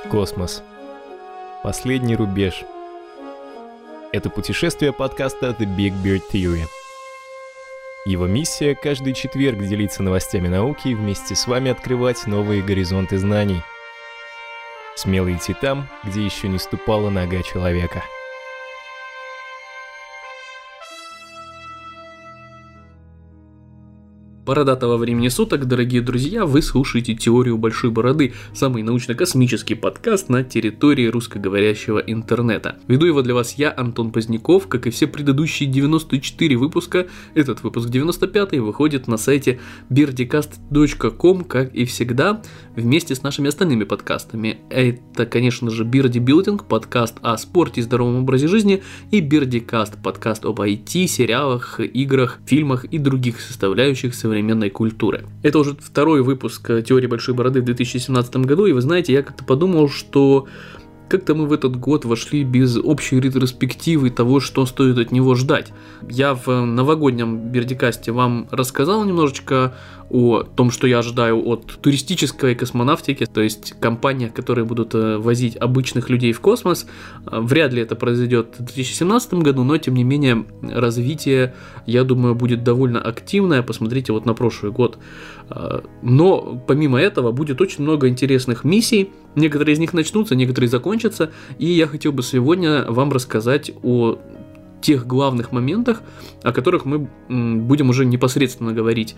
Космос. Последний рубеж. Это путешествие подкаста The Big Bird Theory. Его миссия – каждый четверг делиться новостями науки и вместе с вами открывать новые горизонты знаний. Смело идти там, где еще не ступала нога человека. Бородатого времени суток, дорогие друзья, вы слушаете «Теорию Большой Бороды», самый научно-космический подкаст на территории русскоговорящего интернета. Веду его для вас я, Антон Поздняков, как и все предыдущие 94 выпуска. Этот выпуск 95-й выходит на сайте birdicast.com, как и всегда, вместе с нашими остальными подкастами. Это, конечно же, Birdie Building, подкаст о спорте и здоровом образе жизни, и Birdicast, подкаст об IT, сериалах, играх, фильмах и других составляющих современной культуры. Это уже второй выпуск «Теории Большой Бороды» в 2017 году, и вы знаете, я как-то подумал, что как-то мы в этот год вошли без общей ретроспективы того, что стоит от него ждать. Я в новогоднем Бердикасте вам рассказал немножечко о том, что я ожидаю от туристической космонавтики, то есть компаниях, которые будут возить обычных людей в космос. Вряд ли это произойдет в 2017 году, но тем не менее развитие, я думаю, будет довольно активное. Посмотрите вот на прошлый год. Но помимо этого будет очень много интересных миссий. Некоторые из них начнутся, некоторые закончатся. И я хотел бы сегодня вам рассказать о тех главных моментах, о которых мы будем уже непосредственно говорить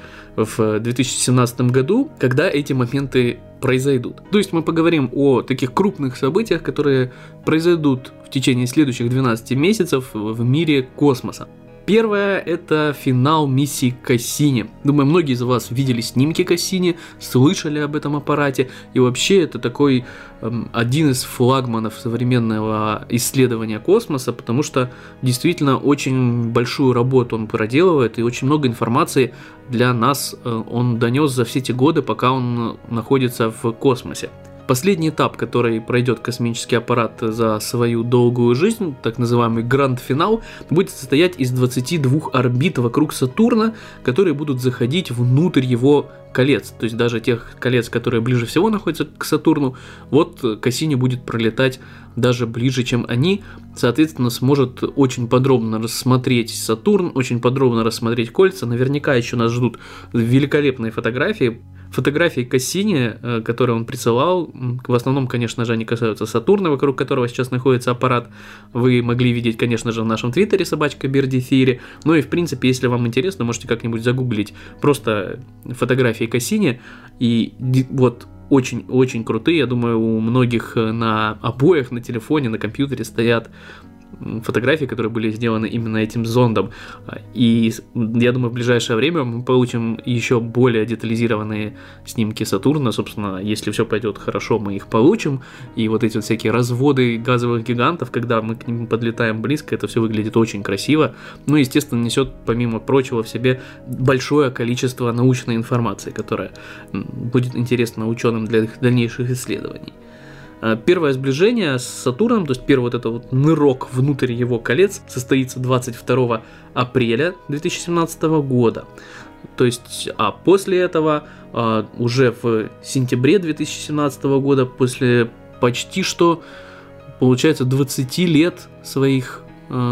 в 2017 году, когда эти моменты произойдут. То есть мы поговорим о таких крупных событиях, которые произойдут в течение следующих 12 месяцев в мире космоса. Первое – это финал миссии Кассини. Думаю, многие из вас видели снимки Кассини, слышали об этом аппарате. И вообще это такой один из флагманов современного исследования космоса, потому что действительно очень большую работу он проделывает, и очень много информации для нас он донес за все эти годы, пока он находится в космосе. Последний этап, который пройдет космический аппарат за свою долгую жизнь, так называемый гранд-финал, будет состоять из 22 орбит вокруг Сатурна, которые будут заходить внутрь его колец, то есть даже тех колец, которые ближе всего находятся к Сатурну, вот Кассини будет пролетать даже ближе, чем они, соответственно, сможет очень подробно рассмотреть Сатурн, очень подробно рассмотреть кольца, наверняка еще нас ждут великолепные фотографии. Фотографии Кассини, которые он присылал, в основном, конечно же, они касаются Сатурна, вокруг которого сейчас находится аппарат. Вы могли видеть, конечно же, в нашем твиттере @BirdieTheory. Ну и, в принципе, если вам интересно, можете как-нибудь загуглить просто фотографии Кассини. И вот очень-очень крутые. Я думаю, у многих на обоях, на телефоне, на компьютере стоят фотографии, которые были сделаны именно этим зондом. И я думаю, в ближайшее время мы получим еще более детализированные снимки Сатурна. Собственно, если все пойдет хорошо, мы их получим. И вот эти вот всякие разводы газовых гигантов, когда мы к ним подлетаем близко, это все выглядит очень красиво. Ну, естественно, несет, помимо прочего, в себе большое количество научной информации, которая будет интересна ученым для их дальнейших исследований. Первое сближение с Сатурном, то есть первый вот этот вот нырок внутрь его колец, состоится 22 апреля 2017 года. То есть, а после этого, уже в сентябре 2017 года, после почти что, получается, 20 лет своих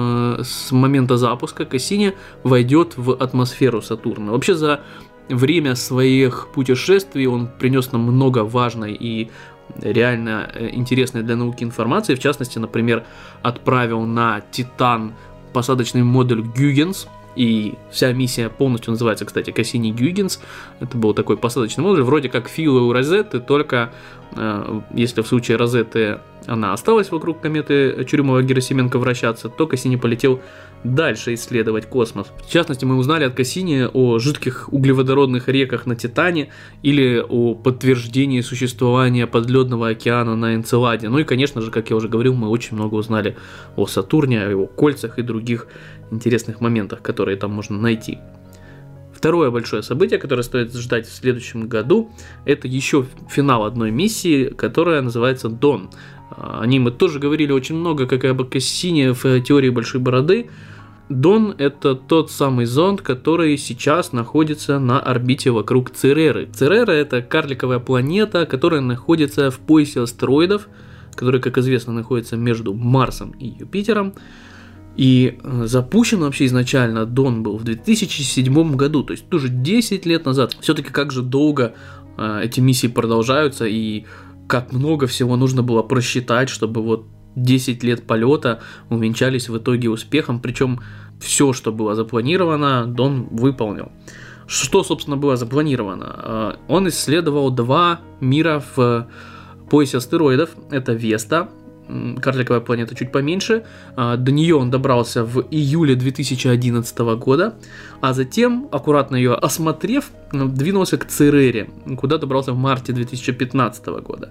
с момента запуска, Кассини войдет в атмосферу Сатурна. Вообще за время своих путешествий он принес нам много важной и реально интересной для науки информации. В частности, например, отправил на Титан посадочный модуль Гюйгенс. И вся миссия полностью называется, кстати, Кассини-Гюйгенс. Это был такой посадочный модуль, вроде как Фила у Розетты, только если в случае Розетты она осталась вокруг кометы Чурюмова-Герасименко вращаться, то Кассини полетел дальше исследовать космос. В частности, мы узнали от Кассини о жидких углеводородных реках на Титане или о подтверждении существования подледного океана на Энцеладе. Ну и, конечно же, как я уже говорил, мы очень много узнали о Сатурне, о его кольцах и других интересных моментах, которые там можно найти. Второе большое событие, которое стоит ждать в следующем году, это еще финал одной миссии, которая называется Dawn. О ней мы тоже говорили очень много, как и об Кассини в теории Большой Бороды. Dawn – это тот самый зонд, который сейчас находится на орбите вокруг Цереры. Церера – это карликовая планета, которая находится в поясе астероидов, который, как известно, находится между Марсом и Юпитером. И запущен вообще изначально Dawn был в 2007 году, то есть тоже 10 лет назад. Все-таки как же долго эти миссии продолжаются, и как много всего нужно было просчитать, чтобы вот 10 лет полета увенчались в итоге успехом, причем все, что было запланировано, Dawn выполнил. Что, собственно, было запланировано? Он исследовал 2 мира в поясе астероидов, это Веста, карликовая планета чуть поменьше, до нее он добрался в июле 2011 года, а затем, аккуратно ее осмотрев, двинулся к Церере, куда добрался в марте 2015 года.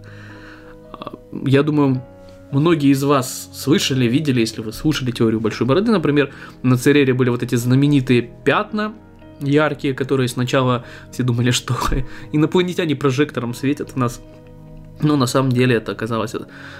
Я думаю, многие из вас слышали, видели, если вы слушали теорию Большой Бороды, например, на Церере были вот эти знаменитые пятна яркие, которые сначала все думали, что инопланетяне прожектором светят в нас, но на самом деле это оказалось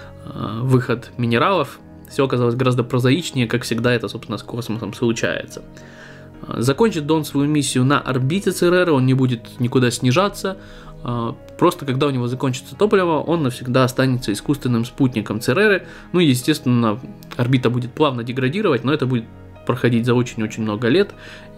выход минералов. Все оказалось гораздо прозаичнее, как всегда это, собственно, с космосом случается. Закончит Dawn свою миссию на орбите Цереры, он не будет никуда снижаться, просто когда у него закончится топливо, он навсегда останется искусственным спутником Цереры. Ну, естественно, орбита будет плавно деградировать, но это будет проходить за очень-очень много лет,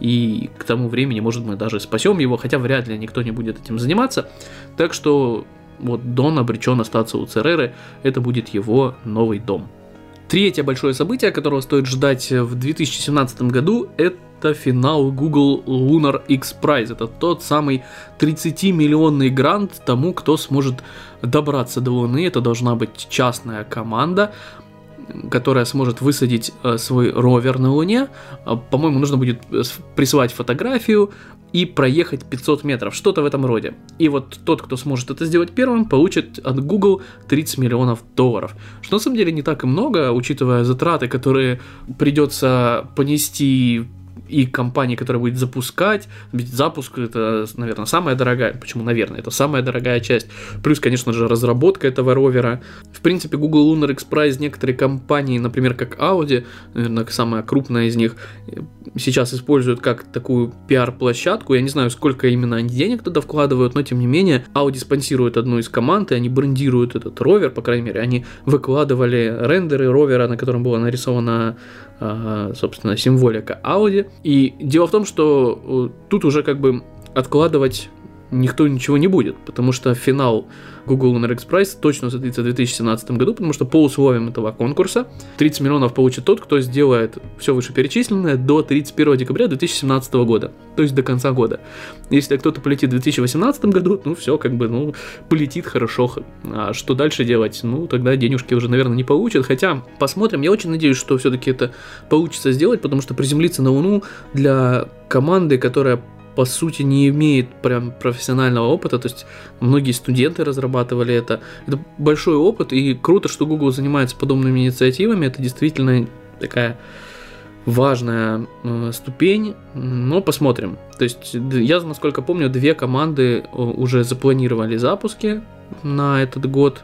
и к тому времени, может, мы даже спасем его, хотя вряд ли никто не будет этим заниматься. Так что вот Dawn обречен остаться у Цереры, это будет его новый дом. Третье большое событие, которого стоит ждать в 2017 году, это финал Google Lunar X Prize. Это тот самый 30-миллионный грант тому, кто сможет добраться до Луны. Это должна быть частная команда, которая сможет высадить свой ровер на Луне. По-моему, нужно будет присылать фотографию и проехать 500 метров, что-то в этом роде. И вот тот, кто сможет это сделать первым, получит от Google $30 миллионов. Что на самом деле не так и много, учитывая затраты, которые придется понести и компании, которая будет запускать. Ведь запуск — это, наверное, самая дорогая. Почему, наверное? Это самая дорогая часть. Плюс, конечно же, разработка этого ровера. В принципе, Google Lunar X Prize некоторые компании, например, как Audi, наверное, самая крупная из них, сейчас используют как такую пиар-площадку. Я не знаю, сколько именно они денег туда вкладывают, но, тем не менее, Audi спонсирует одну из команд, и они брендируют этот ровер, по крайней мере, они выкладывали рендеры ровера, на котором была нарисована, собственно, символика Audi. И дело в том, что тут уже как бы откладывать никто ничего не будет, потому что финал Google Lunar X Prize точно состоится в 2017 году, потому что по условиям этого конкурса 30 миллионов получит тот, кто сделает все вышеперечисленное до 31 декабря 2017 года, то есть до конца года. Если кто-то полетит в 2018 году, ну все, как бы, полетит хорошо, а что дальше делать? Ну, тогда денежки уже, наверное, не получат, хотя посмотрим, я очень надеюсь, что все-таки это получится сделать, потому что приземлиться на Луну для команды, которая по сути не имеет прям профессионального опыта, то есть многие студенты разрабатывали это большой опыт, и круто, что Google занимается подобными инициативами, это действительно такая важная ступень, но посмотрим. То есть я, насколько помню, 2 команды уже запланировали запуски на этот год,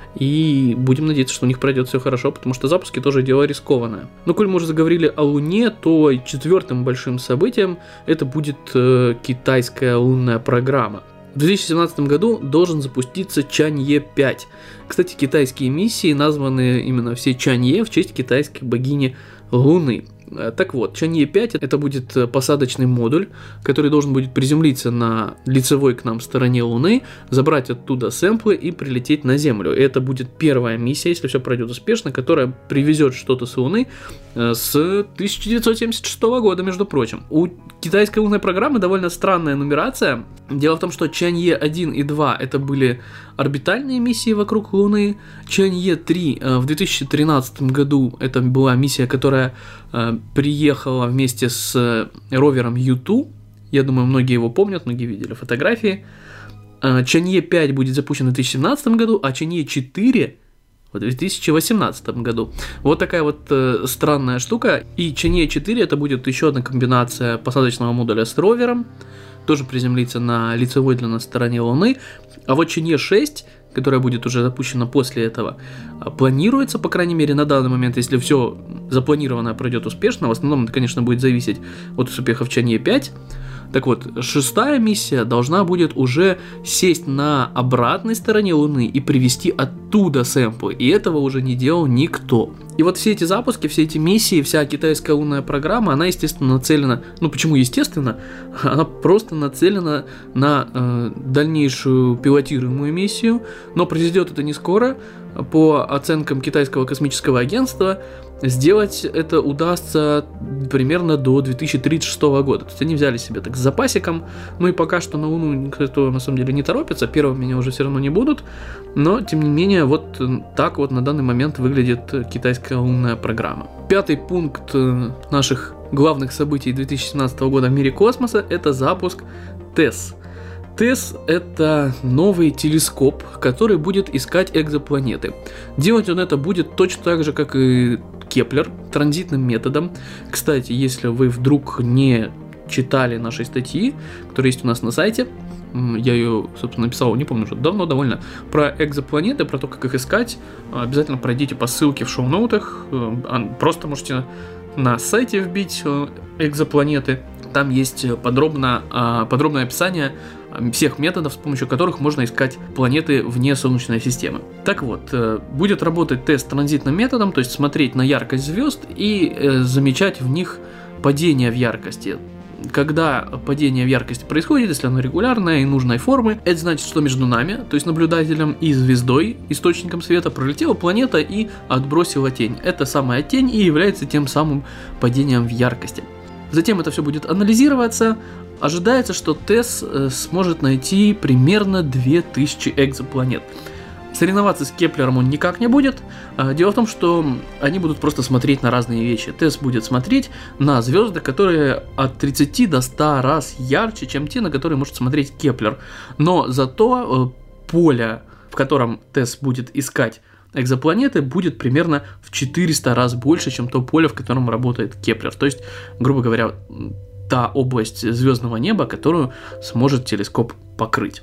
и будем надеяться, что у них пройдет все хорошо, потому что запуски тоже дело рискованное. Но коль мы уже заговорили о Луне, то 4-м большим событием это будет китайская лунная программа. В 2017 году должен запуститься Чанье-5. Кстати, китайские миссии названы именно все Чанье в честь китайской богини Луны. Так вот, Чанье-5 это будет посадочный модуль, который должен будет приземлиться на лицевой к нам стороне Луны, забрать оттуда сэмплы и прилететь на Землю. И это будет первая миссия, если все пройдет успешно, которая привезет что-то с Луны с 1976 года, между прочим. У китайской лунной программы довольно странная нумерация. Дело в том, что Чанье-1 и 2 это были орбитальные миссии вокруг Луны. Чанье-3 в 2013 году это была миссия, которая приехала вместе с ровером U2. Я думаю, многие его помнят, многие видели фотографии. Чанье-5 будет запущен в 2017 году, а Чанье-4 в 2018 году. Вот такая вот странная штука. И Чанье-4 это будет еще одна комбинация посадочного модуля с ровером. Тоже приземлится на лицевой для нас стороне Луны. А вот Чанье-6, которая будет уже запущена после этого, планируется, по крайней мере, на данный момент, если все запланированное пройдет успешно. В основном это, конечно, будет зависеть от успехов Чанье-5. Так вот, 6-я миссия должна будет уже сесть на обратной стороне Луны и привезти оттуда сэмплы, и этого уже не делал никто. И вот все эти запуски, все эти миссии, вся китайская лунная программа, она, естественно, нацелена, почему естественно? Она просто нацелена на дальнейшую пилотируемую миссию, но произойдет это не скоро. По оценкам китайского космического агентства, сделать это удастся примерно до 2036 года. То есть они взяли себе так с запасиком, и пока что на Луну никто на самом деле не торопится, первыми они уже все равно не будут, но тем не менее вот так вот на данный момент выглядит китайская лунная программа. 5-й пункт наших главных событий 2017 года в мире космоса – это запуск TESS. TESS – это новый телескоп, который будет искать экзопланеты. Делать он это будет точно так же, как и Кеплер, транзитным методом. Кстати, если вы вдруг не читали нашей статьи, которая есть у нас на сайте, я ее, собственно, написал, не помню, уже давно довольно, про экзопланеты, про то, как их искать, обязательно пройдите по ссылке в шоу-ноутах, просто можете на сайте вбить экзопланеты, там есть подробное описание всех методов, с помощью которых можно искать планеты вне Солнечной системы. Так вот, будет работать тест транзитным методом, то есть смотреть на яркость звезд и замечать в них падение в яркости. Когда падение в яркости происходит, если оно регулярное и нужной формы, это значит, что между нами, то есть наблюдателем и звездой, источником света, пролетела планета и отбросила тень. Эта самая тень и является тем самым падением в яркости. Затем это все будет анализироваться. Ожидается, что TESS сможет найти примерно 2000 экзопланет. Соревноваться с Кеплером он никак не будет. Дело в том, что они будут просто смотреть на разные вещи. TESS будет смотреть на звезды, которые от 30 до 100 раз ярче, чем те, на которые может смотреть Кеплер. Но зато поле, в котором TESS будет искать экзопланеты, будет примерно в 400 раз больше, чем то поле, в котором работает Кеплер. То есть, грубо говоря, та область звездного неба, которую сможет телескоп покрыть.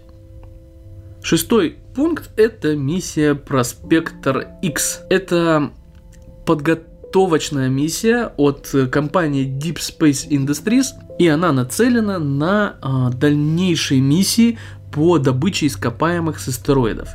6-й пункт – это миссия Prospector X. Это подготовочная миссия от компании Deep Space Industries, и она нацелена на дальнейшие миссии по добыче ископаемых с астероидов.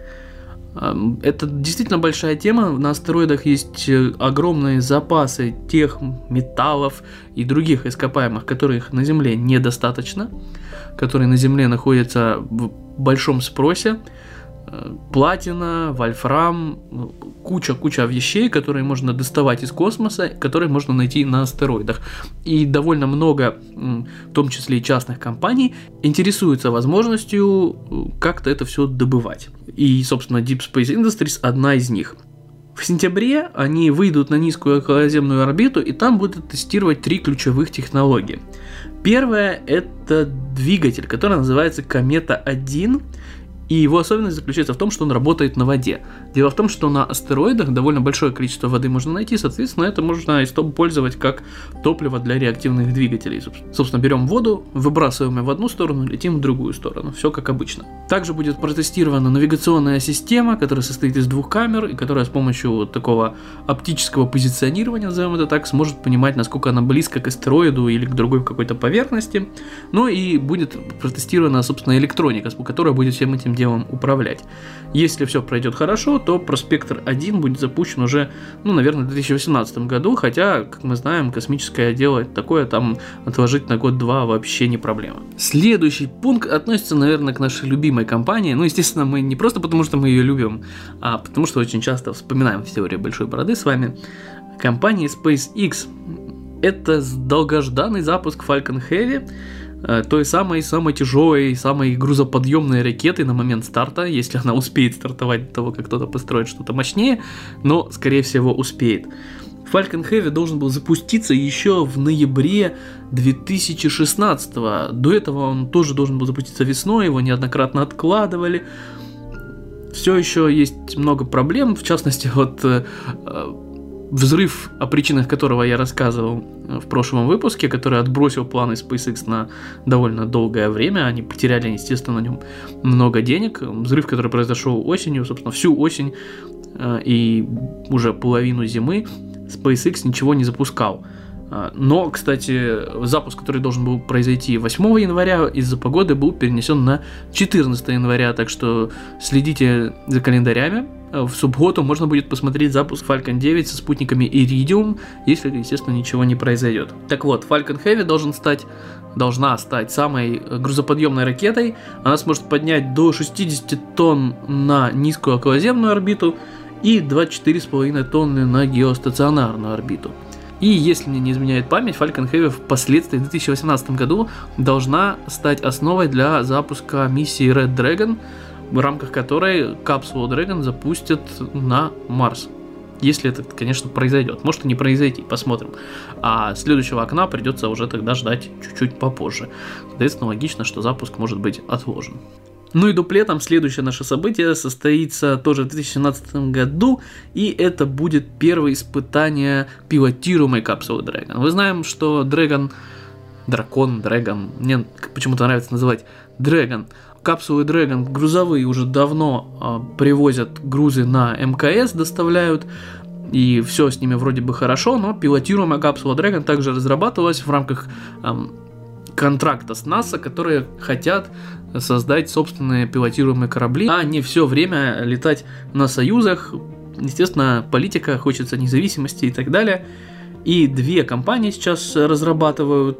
Это действительно большая тема. На астероидах есть огромные запасы тех металлов и других ископаемых, которых на Земле недостаточно, которые на Земле находятся в большом спросе. Платина, вольфрам, куча вещей, которые можно доставать из космоса, которые можно найти на астероидах. И довольно много, в том числе и частных компаний, интересуются возможностью как-то это все добывать. И, собственно, Deep Space Industries одна из них. В сентябре они выйдут на низкую околоземную орбиту, и там будут тестировать 3 ключевых технологии. Первая – это двигатель, который называется Комета-1. И его особенность заключается в том, что он работает на воде. Дело в том, что на астероидах довольно большое количество воды можно найти, соответственно, это можно использовать как топливо для реактивных двигателей. Собственно, берем воду, выбрасываем ее в одну сторону, летим в другую сторону. Все как обычно. Также будет протестирована навигационная система, которая состоит из 2 камер, и которая с помощью такого оптического позиционирования, назовем это так, сможет понимать, насколько она близко к астероиду или к другой какой-то поверхности. Ну и будет протестирована, собственно, электроника, которая будет всем этим делом управлять. Если все пройдет хорошо, то Prospector 1 будет запущен уже, наверное, в 2018 году, хотя, как мы знаем, космическое дело такое, там отложить на год-два вообще не проблема. Следующий пункт относится, наверное, к нашей любимой компании. Естественно, мы не просто потому, что мы ее любим, а потому, что очень часто вспоминаем в теории большой бороды с вами. Компания SpaceX. Это долгожданный запуск Falcon Heavy, той самой тяжелой, самой грузоподъемной ракеты на момент старта, если она успеет стартовать до того, как кто-то построит что-то мощнее, но, скорее всего, успеет. Falcon Heavy должен был запуститься еще в ноябре 2016-го. До этого он тоже должен был запуститься весной, его неоднократно откладывали. Все еще есть много проблем, в частности, взрыв, о причинах которого я рассказывал в прошлом выпуске, который отбросил планы SpaceX на довольно долгое время. Они потеряли, естественно, на нем много денег. Взрыв, который произошел осенью, собственно, всю осень и уже половину зимы SpaceX ничего не запускал. Но, кстати, запуск, который должен был произойти 8 января, из-за погоды был перенесен на 14 января, так что следите за календарями. В субботу можно будет посмотреть запуск Falcon 9 со спутниками Iridium, если, естественно, ничего не произойдет. Так вот, Falcon Heavy должна стать самой грузоподъемной ракетой. Она сможет поднять до 60 тонн на низкую околоземную орбиту и 24,5 тонны на геостационарную орбиту. И если мне не изменяет память, Falcon Heavy впоследствии в 2018 году должна стать основой для запуска миссии Red Dragon, в рамках которой капсулу Dragon запустят на Марс. Если это, конечно, произойдет. Может и не произойти, посмотрим. А следующего окна придется уже тогда ждать чуть-чуть попозже. Соответственно, логично, что запуск может быть отложен. Ну и дуплетом следующее наше событие состоится тоже в 2017 году, и это будет первое испытание пилотируемой капсулы Dragon. Мы знаем, что Dragon, мне почему-то нравится называть Dragon, капсулы Dragon грузовые уже давно привозят грузы на МКС, доставляют, и все с ними вроде бы хорошо, но пилотируемая капсула Dragon также разрабатывалась в рамках контракта с НАСА, которые хотят создать собственные пилотируемые корабли, а не все время летать на союзах. Естественно, политика, хочется независимости и так далее. И две компании сейчас разрабатывают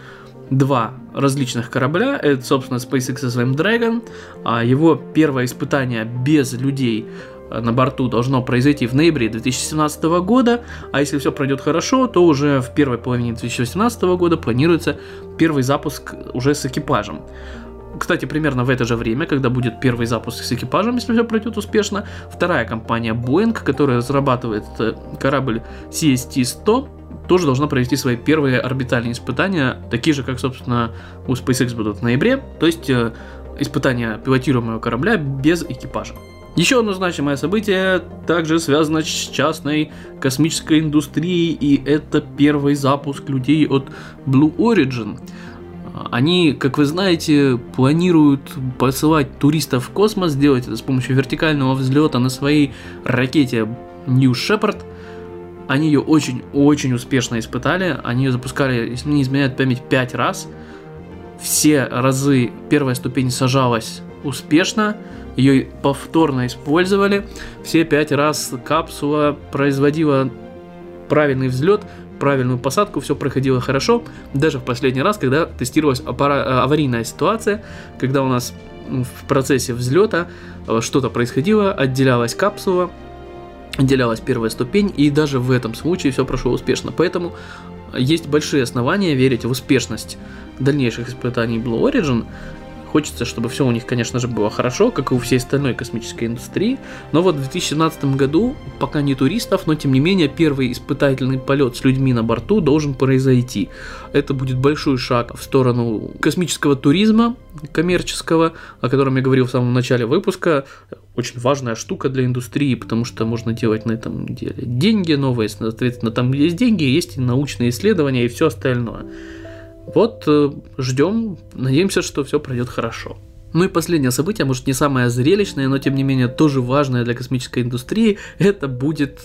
два различных корабля. Это, собственно, SpaceX со своим Dragon. Его первое испытание без людей на борту должно произойти в ноябре 2017 года, а если все пройдет хорошо, то уже в первой половине 2018 года планируется первый запуск уже с экипажем. Кстати, примерно в это же время, когда будет первый запуск с экипажем, если все пройдет успешно, вторая компания Boeing, которая разрабатывает корабль CST-100, тоже должна провести свои первые орбитальные испытания, такие же, как, собственно, у SpaceX будут в ноябре, то есть испытания пилотируемого корабля без экипажа. Еще одно значимое событие также связано с частной космической индустрией, и это первый запуск людей от Blue Origin. Они, как вы знаете, планируют посылать туристов в космос, делать это с помощью вертикального взлета на своей ракете New Shepard. Они ее очень-очень успешно испытали, они ее запускали, если мне не изменяет память, 5 раз. Все разы первая ступень сажалась успешно, ее повторно использовали, все 5 раз капсула производила правильный взлет, правильную посадку, все проходило хорошо, даже в последний раз, когда тестировалась аварийная ситуация, когда у нас в процессе взлета что-то происходило, отделялась капсула, отделялась первая ступень, и даже в этом случае все прошло успешно. Поэтому есть большие основания верить в успешность дальнейших испытаний Blue Origin. Хочется, чтобы все у них, конечно же, было хорошо, как и у всей остальной космической индустрии. Но вот в 2017 году, пока не туристов, но тем не менее, первый испытательный полет с людьми на борту должен произойти. Это будет большой шаг в сторону космического туризма, коммерческого, о котором я говорил в самом начале выпуска. Очень важная штука для индустрии, потому что можно делать на этом деле деньги новые, соответственно, там, где есть деньги, есть и научные исследования и все остальное. Вот, ждем, надеемся, что все пройдет хорошо. Ну и последнее событие, может не самое зрелищное, но тем не менее тоже важное для космической индустрии, это будет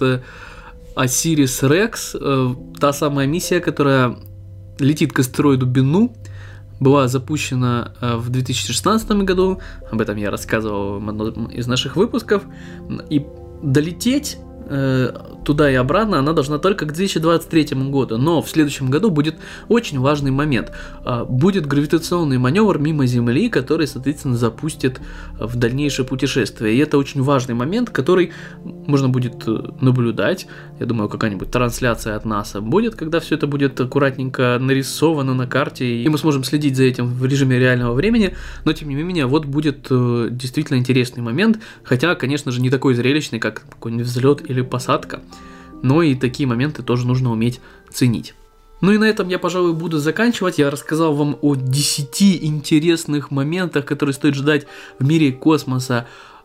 Osiris Rex, та самая миссия, которая летит к астероиду Бенну, была запущена в 2016 году, об этом я рассказывал в одном из наших выпусков, и долететь туда и обратно она должна только к 2023 году, но в следующем году будет очень важный момент. Будет гравитационный маневр мимо Земли, который, соответственно, запустит в дальнейшее путешествие. И это очень важный момент, который можно будет наблюдать. Я думаю, какая-нибудь трансляция от НАСА будет, когда все это будет аккуратненько нарисовано на карте, и мы сможем следить за этим в режиме реального времени. Но, тем не менее, вот будет действительно интересный момент, хотя, конечно же, не такой зрелищный, как какой-нибудь взлет или посадка, но и такие моменты тоже нужно уметь ценить. Ну и на этом я, пожалуй, буду заканчивать. Я рассказал вам о 10 интересных моментах, которые стоит ждать в мире космоса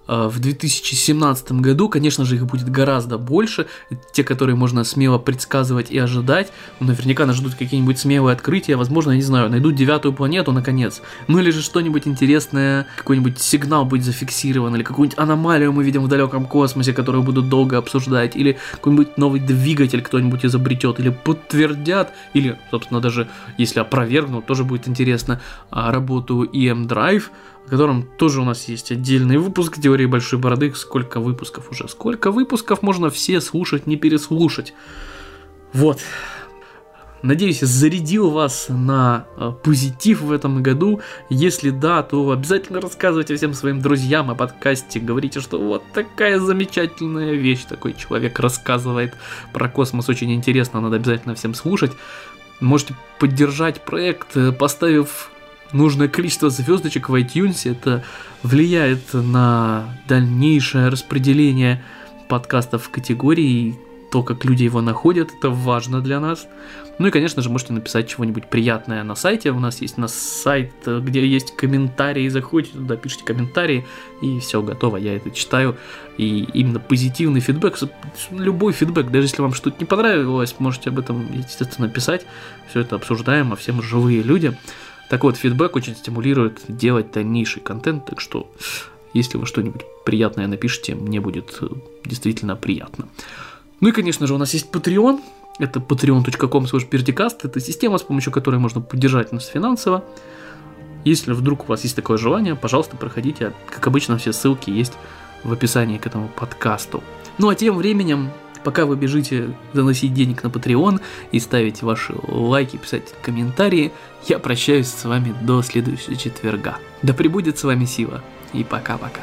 в 2017 году. Конечно же, их будет гораздо больше. Те, которые можно смело предсказывать и ожидать. Наверняка нас ждут какие-нибудь смелые открытия. Возможно, я не знаю, найдут 9-ю планету наконец. Ну или же что-нибудь интересное, какой-нибудь сигнал будет зафиксирован, или какую-нибудь аномалию мы видим в далеком космосе, которую будут долго обсуждать, или какой-нибудь новый двигатель кто-нибудь изобретет, или подтвердят, или, собственно, даже если опровергнут, тоже будет интересно, работу EM Drive, о котором тоже у нас есть отдельный выпуск теории большой бороды. Сколько выпусков уже? Сколько выпусков можно все слушать, не переслушать? Вот. Надеюсь, я зарядил вас на позитив в этом году. Если да, то обязательно рассказывайте всем своим друзьям о подкасте. Говорите, что вот такая замечательная вещь. Такой человек рассказывает про космос. Очень интересно, надо обязательно всем слушать. Можете поддержать проект, поставив нужное количество звездочек в iTunes. Это влияет на дальнейшее распределение подкастов в категории. То, как люди его находят, это важно для нас. Ну и, конечно же, можете написать чего-нибудь приятное на сайте. У нас есть сайт, где есть комментарии. Заходите туда, пишите комментарии, и все, готово, я это читаю. И именно позитивный фидбэк, любой фидбэк, даже если вам что-то не понравилось, можете об этом, естественно, писать. Все это обсуждаем, а все мы живые люди. Так вот, фидбэк очень стимулирует делать дальнейший контент, так что, если вы что-нибудь приятное напишите, мне будет действительно приятно. Ну и, конечно же, у нас есть Patreon. Это patreon.com/birdicast. Это система, с помощью которой можно поддержать нас финансово. Если вдруг у вас есть такое желание, пожалуйста, проходите. Как обычно, все ссылки есть в описании к этому подкасту. Ну а тем временем, пока вы бежите заносить денег на Patreon и ставить ваши лайки, писать комментарии, я прощаюсь с вами до следующего четверга. Да пребудет с вами сила. И пока-пока.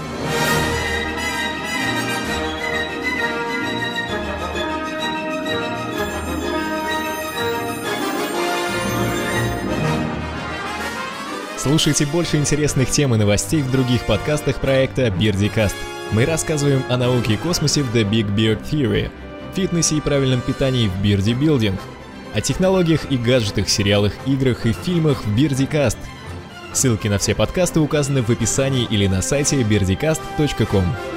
Слушайте больше интересных тем и новостей в других подкастах проекта BirdieCast. Мы рассказываем о науке и космосе в The Big Beard Theory, фитнесе и правильном питании в Birdie Building, о технологиях и гаджетах, сериалах, играх и фильмах в BirdieCast. Ссылки на все подкасты указаны в описании или на сайте birdicast.com.